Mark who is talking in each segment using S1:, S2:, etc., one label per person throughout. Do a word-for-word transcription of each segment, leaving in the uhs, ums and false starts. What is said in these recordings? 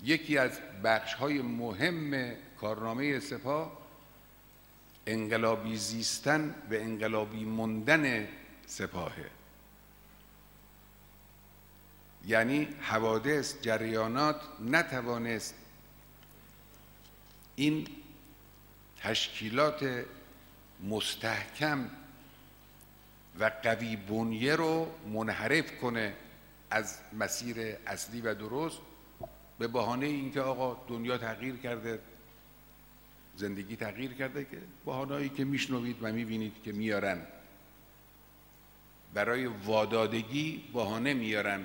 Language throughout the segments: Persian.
S1: یکی از بخش‌های مهم کارنامه سپاه انقلابی زیستن و انقلابی موندن سپاهه. یعنی حوادث، جریانات نتوانست این تشکیلات مستحکم و قوی بنیه رو منحرف کنه از مسیر اصلی و درست به بهانه اینکه آقا دنیا تغییر کرده، زندگی تغییر کرده، که بهانه‌ای که میشنوید و میبینید که میارن برای وادادگی، بهانه میارن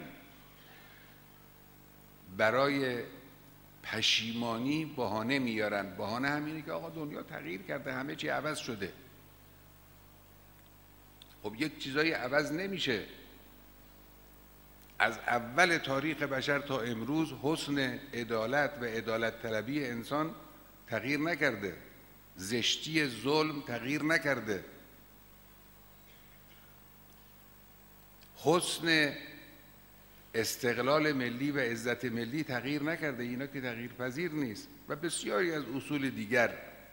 S1: برای پشیمانی، بهانه میارن. بهانه همینه که آقا دنیا تغییر کرده، همه چی عوض شده. خب یک چیزایی عوض نمیشه. از اول تاریخ بشر تا امروز حسن عدالت و عدالت طلبی انسان تغییر نکرده، زشتی ظلم تغییر نکرده، حسن استقلال ملی و عزت ملی تغییر نکرده. اینا که تغییر پذیر نیست و بسیاری از اصول دیگر.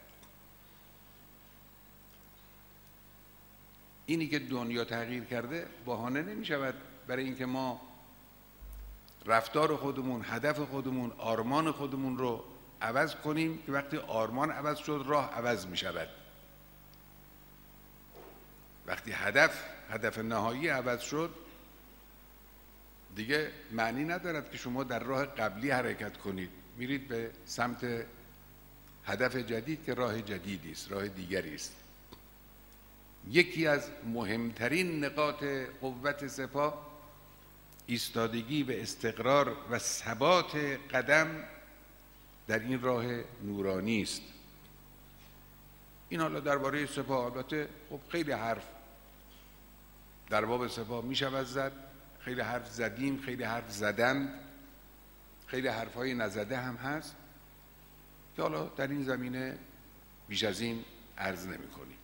S1: اینی که دنیا تغییر کرده بهانه نمی شود برای اینکه ما رفتار خودمون، هدف خودمون، آرمان خودمون رو عوض کنیم که وقتی آرمان عوض شد راه عوض می شود. وقتی هدف هدف نهایی عوض شد دیگه معنی ندارد که شما در راه قبلی حرکت کنید، میرید به سمت هدف جدید که راه جدیدی است، راه دیگری است. یکی از مهمترین نقاط قوت سپاه ایستادگی و استقرار و ثبات قدم در این راه نورانی است. این حالا درباره سپاه، البته خب خیلی حرف در باب سپاه می شود زد، خیلی حرف زدیم، خیلی حرف زدند، خیلی حرفهای نزده هم هست که حالا در این زمینه بیش از این عرض نمی کنیم.